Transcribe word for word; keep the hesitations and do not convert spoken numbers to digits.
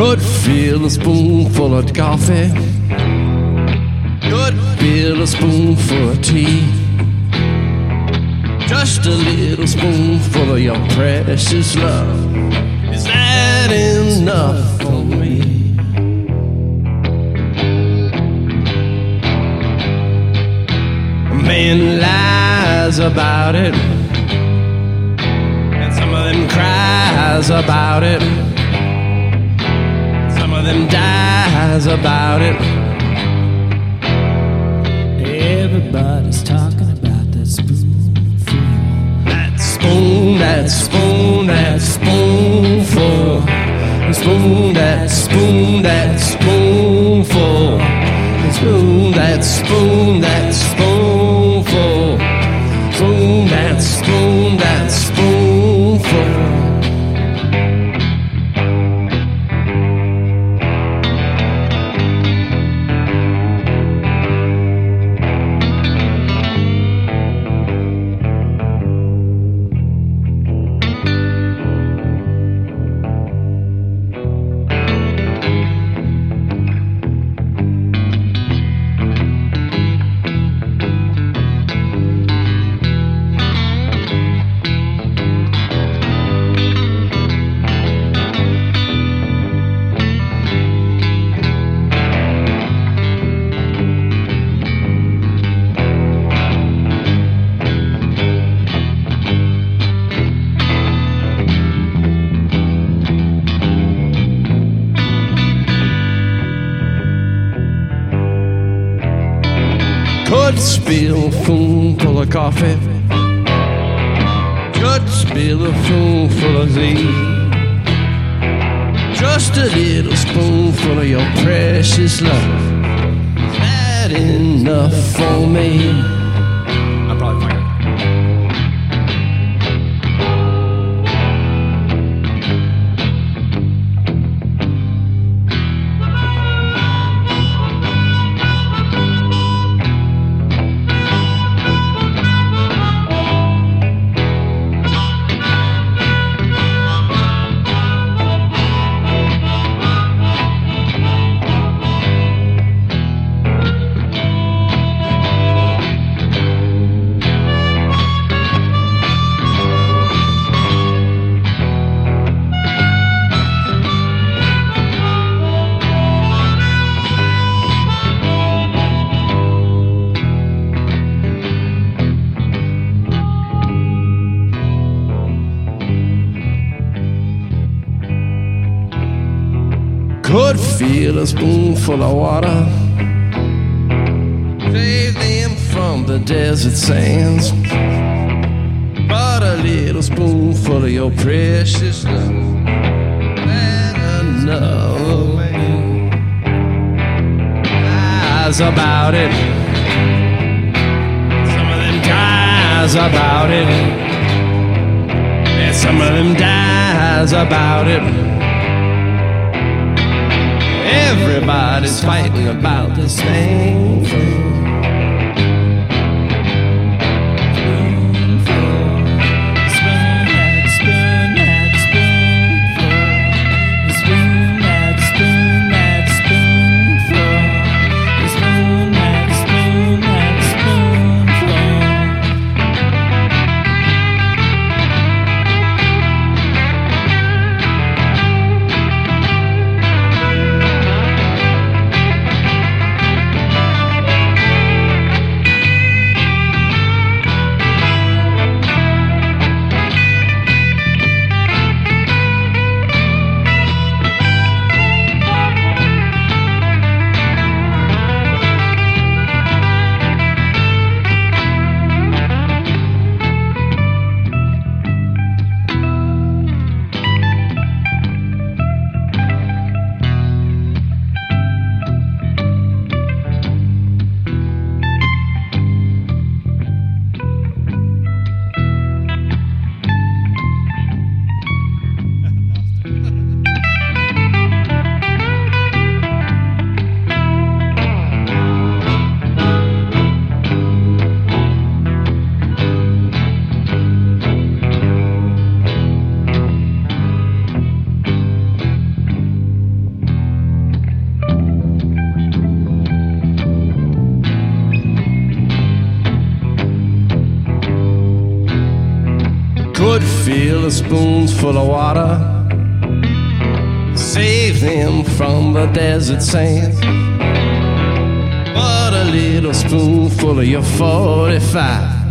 Could feel a spoonful of coffee. Could feel a spoonful of tea. Just a little spoonful of your precious love. Is that enough for me? A man lies about it, and some of them cries about it. Some of them dies about it. Everybody's talking about that spoonful. That spoon, that spoon, that spoonful. The spoon, that spoon, that spoonful. The spoon, that spoon, that spoonful. Spoon, that spoon, that spoonful. Could spill a spoonful of coffee. Could spill a spoonful of tea. Just a little spoonful of your precious love. Is that enough for me? I'm probably fine. Could feel a spoonful of water. Save them from the desert sands. But a little spoonful of your precious love. That enough. Lies about it. Some of them cries about it. And some of them dies about it. Everybody's fighting about the same thing. would fill the spoons full of water, save them from the desert sand. But a little spoonful of your forty-five